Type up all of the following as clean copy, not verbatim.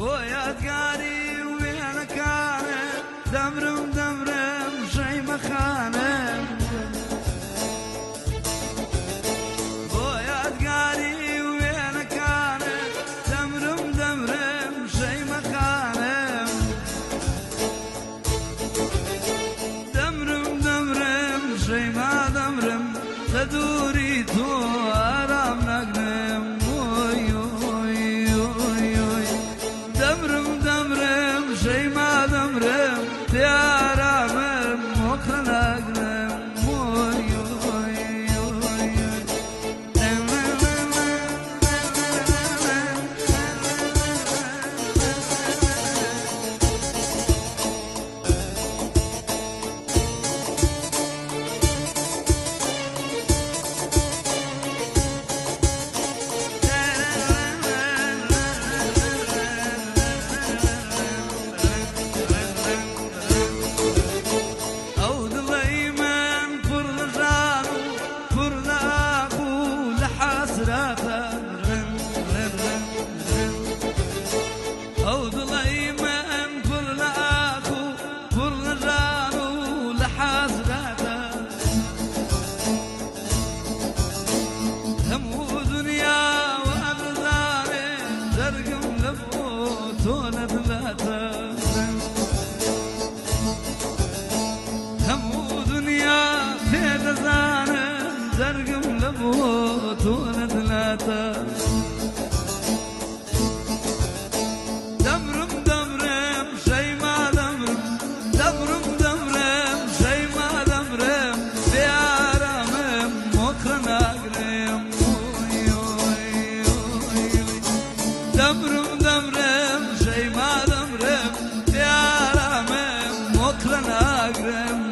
یادگاری وێنە کانە دەمرم دەمرم ژەی مەخانە بۆ یادگاری وێنە کانە دەمرم دەمرم ژەی مەخانە دەمرم دەمرم ژەی ما دەمرم لە دووری تۆ ئارام نەگرم دمرم دمرم شي ما دمرم ديارامم وخلاقرم زرقم لبوت ونثلاثة دمرم دمرم شي ما دمرم دمرم دمرم شي ما دمرم بيارمم مخنا قريم دمرم دمرم شي ما دمرم بيارمم مخنا قريم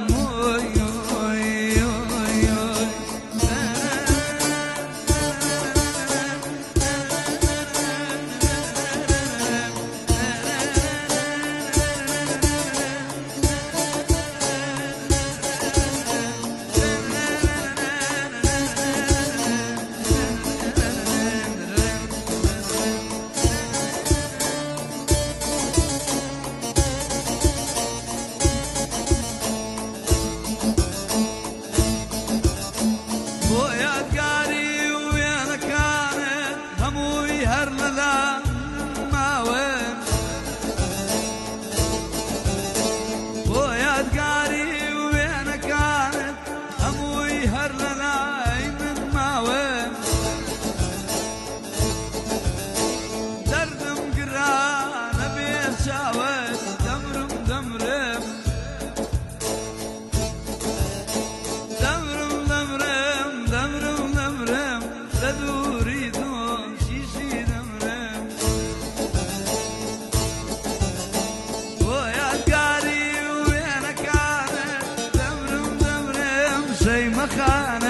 شي مخانة